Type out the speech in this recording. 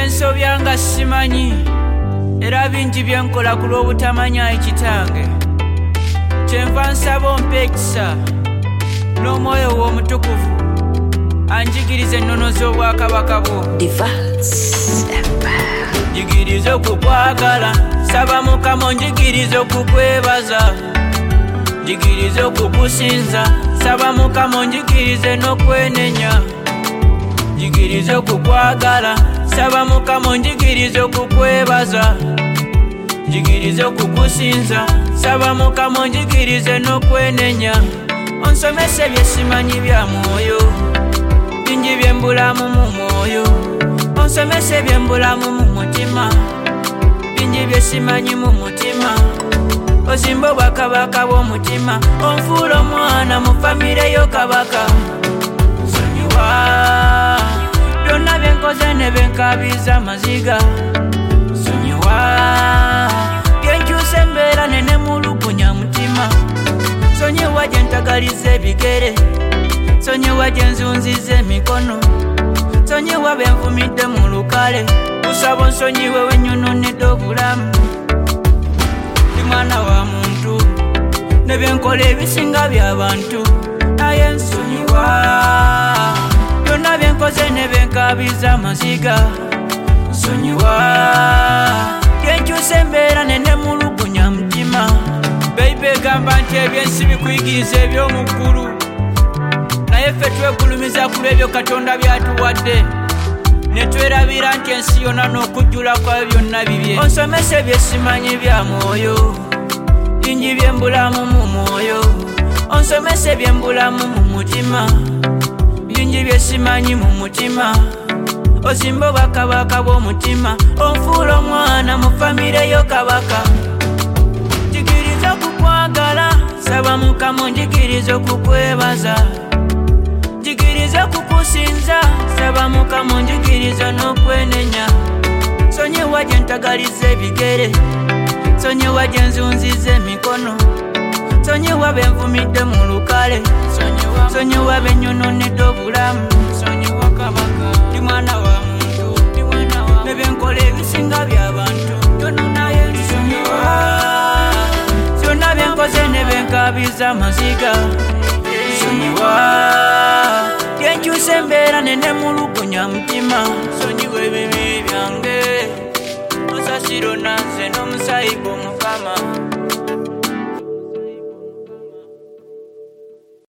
byensobya nga simanyi era bingi byenkola ku lw'obutamanya ekitange kyenva nsaba ompe ekisa n'omwoyo w'omutukuvu anjigirize ennono z'obwakabaka bwo njigirize okukwagala saba Mukama onjigirize okukwebaza njigirize okukusinza saba Mukama onjigirize n'okwenenya njigirize okukwagala saba Mukama onjigirize okukwebaza njigirize okukusinza saba Mukama onjigirize n'okwenenya onsomese byesimanyi bya mwoyo bingi byembulamu mu mwoyo onsomese byembulamu mu mutima bingi byesimanyi mu mutima ozimba obwakabaka bw'omutima onfuula omwana mu famire yo kabaka nsonyiwa byonna byenkoze ne byenkabiza amaziga nsonyiwa byenkyusa embeera nene mulugunya mutima nsonyiwa gye ntagaliza ebigere nsonyiwa gye nzunziza emikono nsonyiwa benvumidde mu lukale kusaba nsonyiwe wennyononedde obulamu ndi mwana wa muntu ne byenkola ebisinga by'abantu naye nsonyiwa byonna byenkoze ne byenkabiza amaziga nsonyiwa byenkyusa embeera nene mulugunya mutima beibe egamba nti ebyensi bikuyigiriza eby'omuggulu naye ffe twegulumiza ku lw'ebyo Katonda byatuwadde ne twerabira nti ensi yonna n'okujjula kwayo byonna bibye onsomese byesimanyi bya mwoyo bingi byembulamu mu mwoyo onsomese byembulamu mu mutima bingi byesimanyi mu mutima ozimba obwakabaka bw'omutima onfuula omwana mu famire yo kabaka njigiriza okukwagala saba Mukama onjigiriza okukwebaza njigiriza okukusinza saba Mukama onjigiriza n'okwenenya nsonyiwa gye ntagaliza ebigere nsonyiwa gye nzunziza emikono nsonyiwa benvumidde mu lukale nsonyiwa bennyononedde obulamu nsonyiwa kabaka ndi mwana wa muntu ne byenkola ebisinga by'abantu yononaye nsonyiwa byonna byenkoze ne byenkabiza amaziga nsonyiwa byenkyusa embeera nene mulugunya mutima nsonyiwa